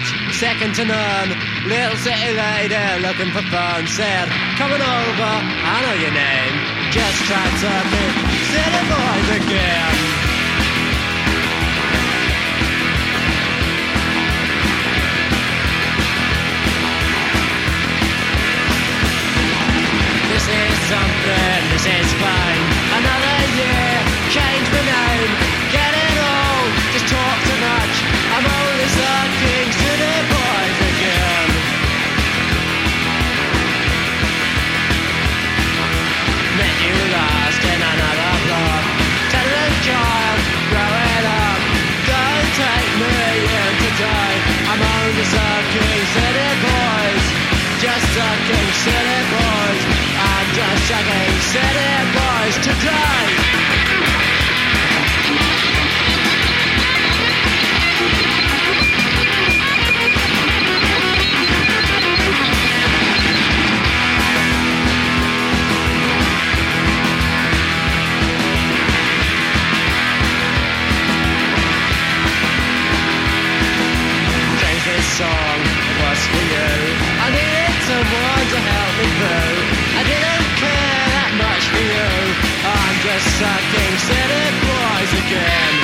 rich, second to none. Little city lady looking for fun said, coming over, I know your name. Just try to be city boys again. This is something, this is fine. Another year, change my name. Get it all, just talk too much. I'm only sucking city boys again. Met you last in another block. Tenement child, growing up. Don't take me in today. I'm only sucking city boys. Just sucking city boys. I'm just sucking city boys today. Song was for you. I needed someone to help me through. I didn't care that much for you. I'm just sucking city boys again.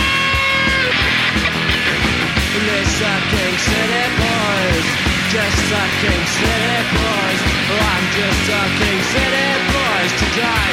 They're sucking city boys. Just sucking city boys. I'm just sucking city boys today.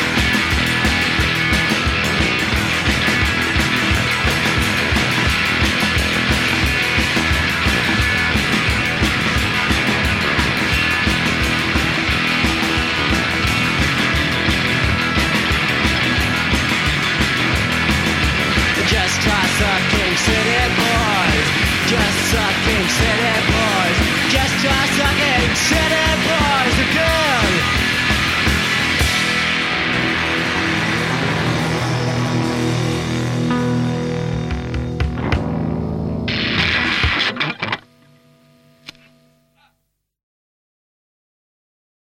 Sucking city boys, just sucking city boys, just sucking city boys.